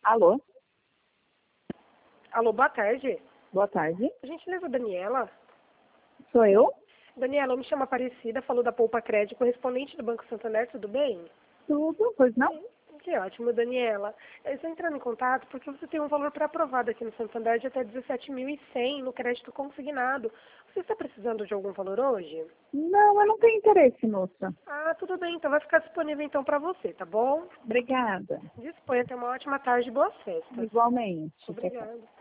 Alô? Alô, boa tarde. Boa tarde. A gentileza, Daniela. Sou eu? Daniela, eu me chamo Aparecida, falo da Poupa Crédito, correspondente do Banco Santander, tudo bem? Tudo, pois não? Que ótimo, Daniela. Eu estou entrando em contato porque você tem um valor pré-aprovado aqui no Santander de até 17.100 no crédito consignado. Você está precisando de algum valor hoje? Não, eu não tenho interesse, moça. Ah, tudo bem, então vai ficar disponível então para você, tá bom? Obrigada. Disponha, tenha uma ótima tarde e boas festas. Igualmente. Obrigada.